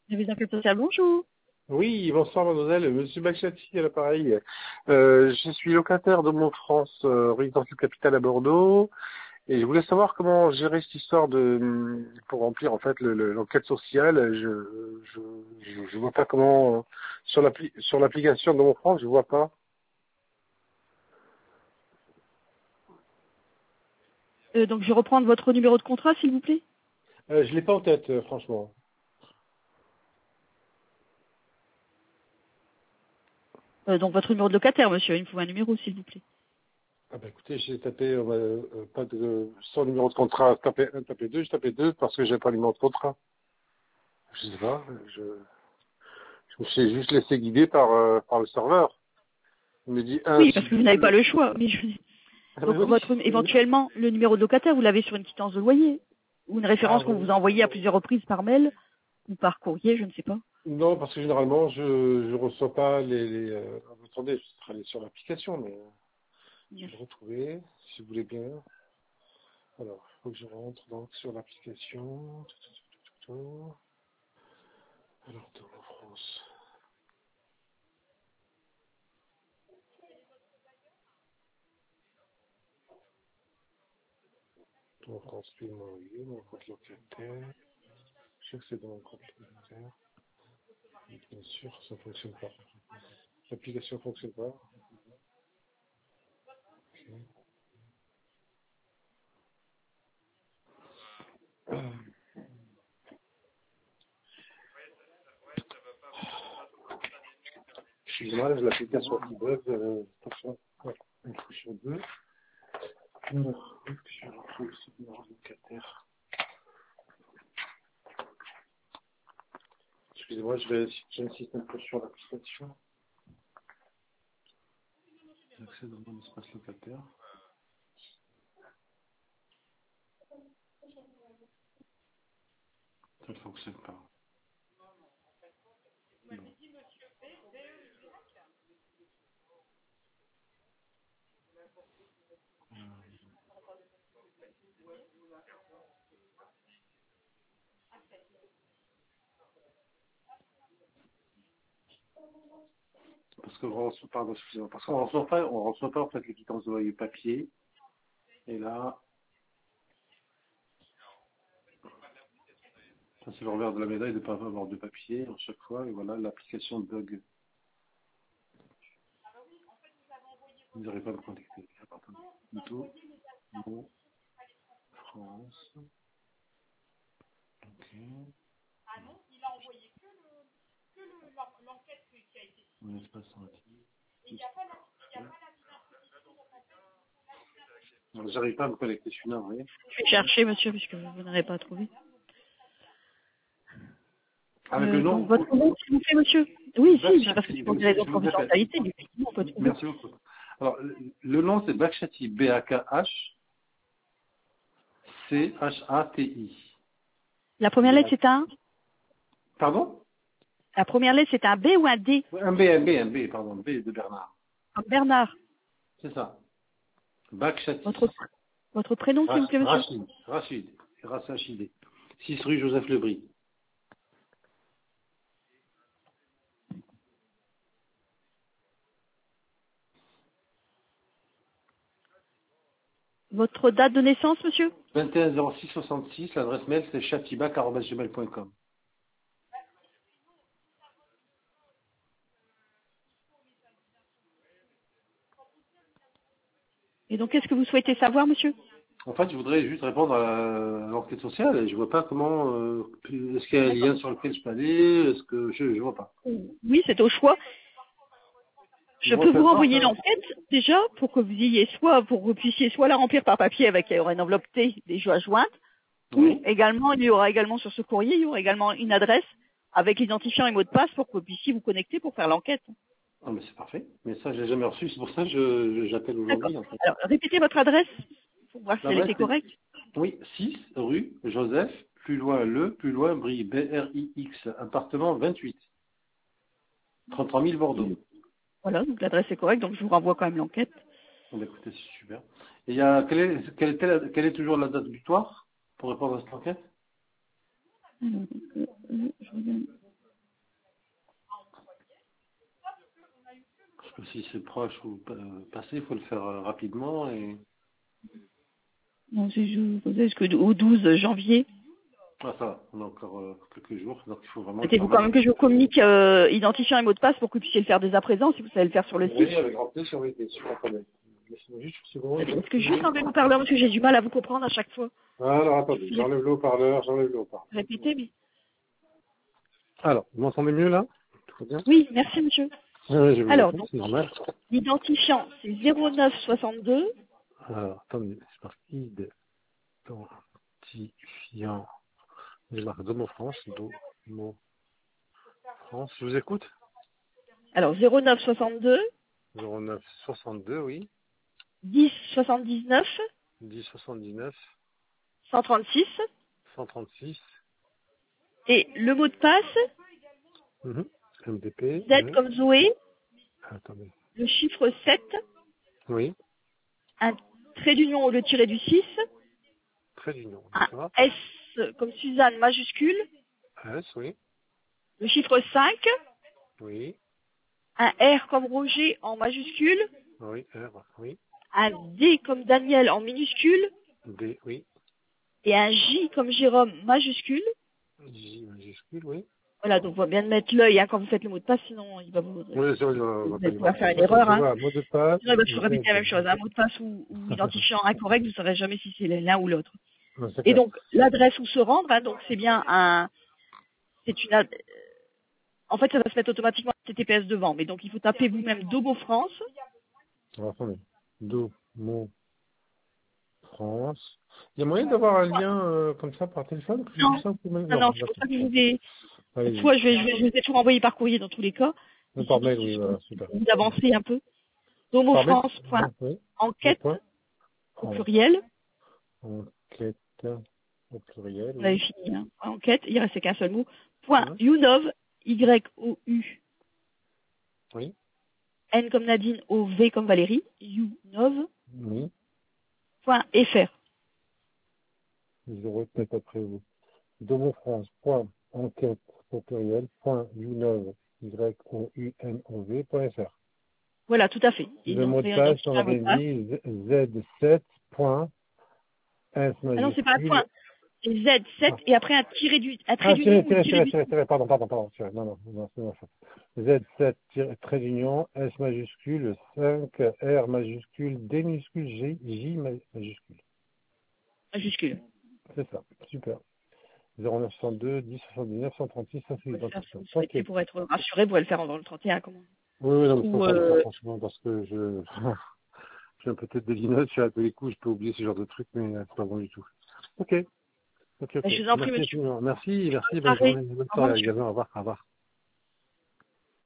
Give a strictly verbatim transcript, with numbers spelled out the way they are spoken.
Service d'enquête sociale, bonjour. Oui, bonsoir mademoiselle, monsieur Bachati à l'appareil. Euh, je suis locataire de Montfrance, euh, résidence du Capital à Bordeaux, et je voulais savoir comment gérer cette histoire de pour remplir en fait le- le- l'enquête sociale. Je je, je je vois pas comment euh, sur l'appli sur l'application de Montfrance, je vois pas. Euh, donc, je vais reprendre votre numéro de contrat, s'il vous plaît. Euh, je l'ai pas en tête, euh, franchement. Euh, donc, votre numéro de locataire, monsieur. Il me faut un numéro, s'il vous plaît. Ah bah écoutez, j'ai tapé euh, euh, pas de sans numéro de contrat, tapé un, tapé deux, j'ai tapé deux parce que j'ai pas le numéro de contrat. Je sais pas, je, je me suis juste laissé guider par euh, par le serveur. Il me dit un Oui, parce que vous suivi. n'avez pas le choix. Oui, je- Ah mais Donc, oui, votre, oui. éventuellement, le numéro de locataire, vous l'avez sur une quittance de loyer. Ou une Ah référence qu'on vous oui. a envoyée à plusieurs reprises par mail ou par courrier, je ne sais pas. Non, parce que généralement, je je reçois pas les... les euh... Attendez, je serai allé sur l'application, mais euh, je vais Merci. le retrouver, si vous voulez bien. Alors, il faut que je rentre donc sur l'application. Alors, de France. De France, puis mon lieu, mon compte locataire. Je sais que c'est dans mon compte locataire. Bien sûr, ça ne fonctionne pas. L'application ne fonctionne pas. Ok. Euh, Excusez-moi, j'ai l'application qui bug. Euh, attention. Ouais, une fois sur deux. Alors, est-ce que je retrouve ce numéro de locataire? Excusez-moi, je vais, j'insiste un peu sur l'application. J'accède au mon espace locataire. Ça ne fonctionne pas. Non. Parce que on reçoit, pardon, excusez-moi, parce qu'on reçoit pas, on reçoit pas en fait les quittances de loyer papier. Et là, ça c'est le revers de la médaille de ne pas avoir de papier à chaque fois. Et voilà, l'application bug. Vous n'arrivez pas à me connecter. Attendez. Plutôt, non, France. Ok. Mon espace entier. Non, j'arrive pas à me connecter, je suis navré. Je vais chercher, monsieur, puisque vous n'avez pas trouvé. Avec le Euh, donc, nom, votre nom, s'il vous plaît, monsieur. Oui, si, c'est parce que Bakshati, c'est pour des je, raisons je de vous appelle. confidentialité, effectivement, on peut trouver. Merci beaucoup. Alors, le le nom c'est Bakshati, B A K H C H A T I. La première lettre, c'est un Pardon? La première lettre, c'est un B ou un D? Un B, un B, un B, pardon, B de Bernard. Un Bernard. C'est ça. Bakshati. Votre, votre prénom, s'il vous Rach- plaît, monsieur. Rachid, Rachid, Rachid. six rue Joseph Lebris. Votre date de naissance, monsieur. vingt et un zéro six soixante-six, l'adresse mail c'est chatibac arobase gmail point com. Et donc, qu'est-ce que vous souhaitez savoir, monsieur? En fait, je voudrais juste répondre à la- à l'enquête sociale et je vois pas comment, euh, est-ce qu'il y a un lien sur lequel je peux aller, est-ce que, je, je vois pas. Oui, c'est au choix. Je Moi, peux peu vous importe, renvoyer hein. l'enquête, déjà, pour que vous ayez soit, pour que vous puissiez soit la remplir par papier avec euh, une enveloppe T déjà jointe, ou Oui. également, il y aura également sur ce courrier, il y aura également une adresse avec l'identifiant et mot de passe pour que vous puissiez vous connecter pour faire l'enquête. Ah, mais c'est parfait. Mais ça, j'ai jamais reçu. C'est pour ça que je, je- j'appelle D'accord. aujourd'hui, en fait. Alors, répétez votre adresse pour voir si elle L'adresse, était c'est, correcte. oui, six rue Joseph, plus loin le, plus loin Brie, B R I X, appartement vingt-huit, trente-trois mille Bordeaux. Voilà, donc l'adresse est correcte, donc je vous renvoie quand même l'enquête. Bon, bah, écoutez, c'est super. Et il y a, quelle est, quelle est, la- quelle est toujours la date butoir pour répondre à cette enquête? Alors, donc, euh, euh, je regarde. si c'est proche ou euh, passé, il faut le faire euh, rapidement. Et... Non, c'est jusqu'au au douze janvier. Ah ça, on a encore euh, quelques jours, donc il faut vraiment le faire Souhaitez-vous quand même maintenant. que je vous communique euh, identifiant et mot de passe pour que vous puissiez le faire dès à présent, si vous savez le faire sur le Oui, site? avec grand plaisir, oui, bien sûr, attendez. Laissez-moi juste une seconde. Est-ce que juste enlever le haut-parleur parce que j'ai du mal à vous comprendre à chaque fois? Alors attendez, j'enlève le haut-parleur, j'enlève le haut-parleur. Répétez, mais... Alors, vous m'entendez mieux là? Tout va bien? Oui, merci monsieur. Oui, oui, je vous Alors, écoute, donc, c'est normal. l'identifiant, c'est zéro neuf soixante-deux, Alors, attendez, c'est parti identifiant. J'ai marqué Domo France, Domo France, je vous écoute. alors zéro neuf soixante-deux, zéro neuf soixante-deux, oui. dix soixante-dix-neuf, dix soixante-dix-neuf, cent trente-six, cent trente-six, et le mot de passe, mhm. M D P, Z oui. comme Zoé, Attendez. le chiffre sept, Oui, un trait d'union ou le tiré du six, très d'union, un d'accord. S comme Suzanne majuscule, S, oui, le chiffre cinq, oui, un R comme Roger en majuscule, oui, R, oui, un D comme Daniel en minuscule, D, oui, et un J comme Jérôme majuscule. J majuscule, oui. Voilà, donc on va bien de mettre l'œil hein, quand vous faites le mot de passe, sinon il va vous, Oui, ça, on va on vous va pas allez y pouvoir voir. faire une Ok, erreur. je Hein. vois, mot de passe, Sinon il va toujours répéter la même Z. chose. Un mot de passe ou, ou identifiant incorrect, vous ne saurez jamais si c'est l'un ou l'autre. Ouais, c'est Et clair. donc l'adresse où se rendre, hein, donc c'est bien un, c'est une, ad- en fait ça va se mettre automatiquement H T T P S devant, mais donc il faut taper vous-même Domo France. Alors, attendez. Domo France. Il y a moyen d'avoir un lien euh, comme ça par téléphone? Plus Non, simple ou même- non, Non, non, c'est pour d'accord. ça que je vous ai, Allez-y. soit je vais, je vais, je vais peut-être vous renvoyer par courrier dans tous les cas, Euh, ici Par mail, d'ici oui, ce que voilà, super. vous avancez un peu. Par mail? Oui. Deux domofrance.enquête points. au En, pluriel. enquête au pluriel, Vous avez oui. fini, hein. Enquête, il restait qu'un seul mot. Point Hein? Younov, Y O U, Oui. N comme Nadine, O V comme Valérie, Younov, Oui. point F R. Je retenais après vous. Domofrance, point, enquête au pluriel, point, unov, Y O U N O V, point F R. Voilà, tout à fait. Et Le donc, mot de passe, on réidentifier un mot de avait passe. dit Z sept, point, S Ah non, c'est pas un point. majuscule. C'est Z sept Ah, et après un tiré du, un trait ah d'union tiré, ou le tiré, tiré tiré, du tiré, six. tiré, pardon, pardon, pardon, tiré. Non, non, non, c'est ma faute. Z sept, tiré, trait d'union, S majuscule, cinq, R majuscule, D minuscule, G, J majuscule. Majuscule. C'est ça, super. zéro neuf cent deux, dix soixante-dix-neuf, cent trente-six, ça c'est Vous pouvez le faire si l'identifiant. vous Ok. souhaitez pour être rassuré, vous pouvez le faire dans le trente et un, comment. Oui, oui, non, mais je Ou, préfère le faire euh, franchement parce que je, je suis un peu tête de linotte, je suis à tous les coups, je peux oublier ce genre de trucs, mais euh, c'est pas bon du tout. Ok, ok, ok. je vous en prie, Merci monsieur. infiniment. Merci, merci, Bonne bonne soirée. journée, bonne Au revoir, soirée monsieur. également, au revoir, au revoir.